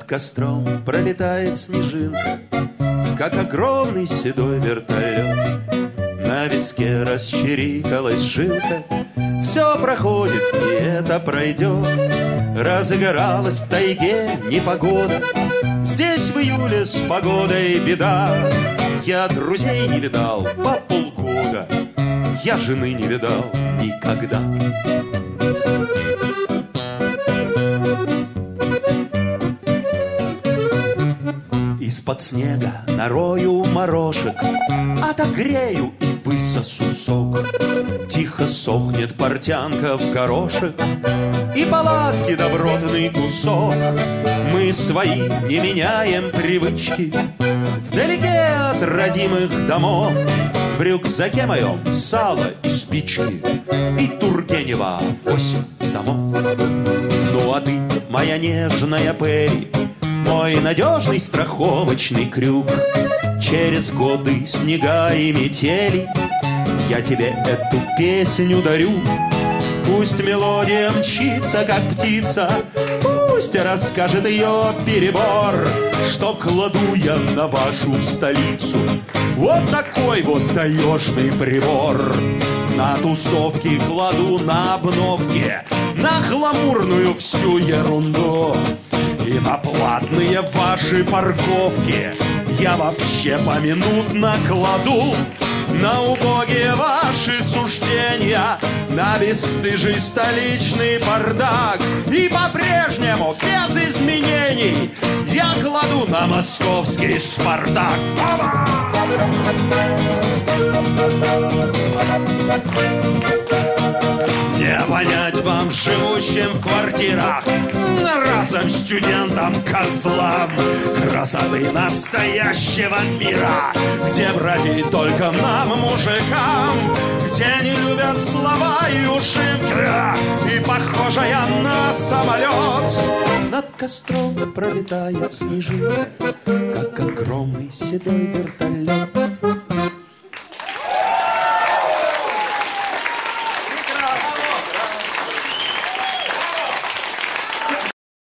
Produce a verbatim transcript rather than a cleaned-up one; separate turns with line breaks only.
Над костром пролетает снежинка, как огромный седой вертолет. На виске расчирикалась жилка. Все проходит, и это пройдет. Разыгралась в тайге непогода. Здесь в июле с погодой беда. Я друзей не видал по полгода. Я жены не видал никогда. Из-под снега нарою морожек, отогрею и высосу сок. Тихо сохнет портянка в горошек и палатки добротный кусок. Мы свои не меняем привычки вдалеке от родимых домов. В рюкзаке моем сало и спички и Тургенева восемь томов. Ну а ты, моя нежная Перри, мой надежный страховочный крюк. Через годы снега и метели я тебе эту песню дарю. Пусть мелодия мчится, как птица, пусть расскажет ее перебор, что кладу я на вашу столицу вот такой вот таежный прибор. На тусовки кладу на обновки, на гламурную всю ерунду. И на платные ваши парковки я вообще поминутно кладу. На убогие ваши суждения, на бесстыжий столичный бардак. И по-прежнему, без изменений, я кладу на московский Спартак. Не понять вам, живущим в квартирах, разом студентам, козлам, красоты настоящего мира, где бродить только нам, мужикам, где не любят слова и ужимки, и похожая на самолет. Над костром пролетает снежинка, как огромный седой вертолет.